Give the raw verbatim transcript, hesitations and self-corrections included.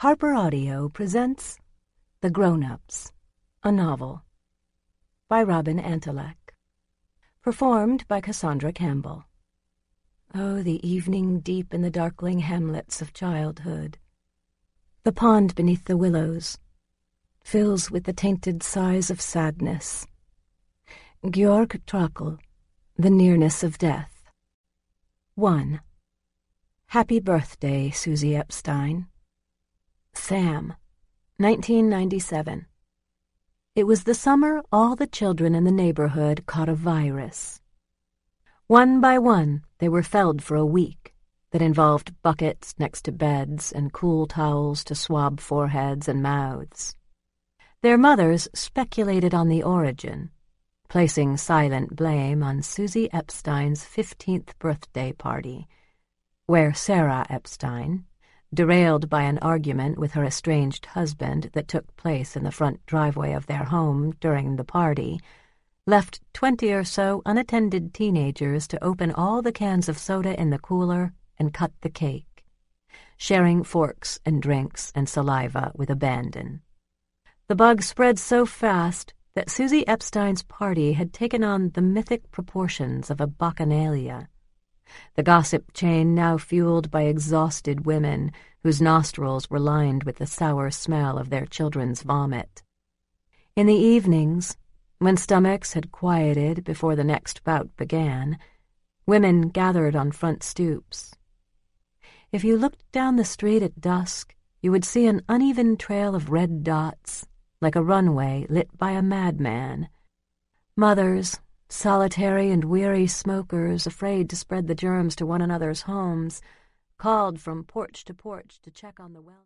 Harper Audio presents The Grown-Ups, a novel, by Robin Antelek, performed by Cassandra Campbell. Oh, the evening deep in the darkling hamlets of childhood. The pond beneath the willows fills with the tainted sighs of sadness. Georg Trakl, The Nearness of Death. One. Happy Birthday, Susie Epstein. Sam, nineteen ninety-seven. It was the summer all the children in the neighborhood caught a virus. One by one, they were felled for a week that involved buckets next to beds and cool towels to swab foreheads and mouths. Their mothers speculated on the origin, placing silent blame on Susie Epstein's fifteenth birthday party, where Sarah Epstein, derailed by an argument with her estranged husband that took place in the front driveway of their home during the party, left twenty or so unattended teenagers to open all the cans of soda in the cooler and cut the cake, sharing forks and drinks and saliva with abandon. The bug spread so fast that Susie Epstein's party had taken on the mythic proportions of a bacchanalia, the gossip chain now fueled by exhausted women whose nostrils were lined with the sour smell of their children's vomit. In the evenings, when stomachs had quieted before the next bout began, women gathered on front stoops. If you looked down the street at dusk, you would see an uneven trail of red dots, like a runway lit by a madman. Mothers, solitary and weary smokers, afraid to spread the germs to one another's homes, called from porch to porch to check on the well.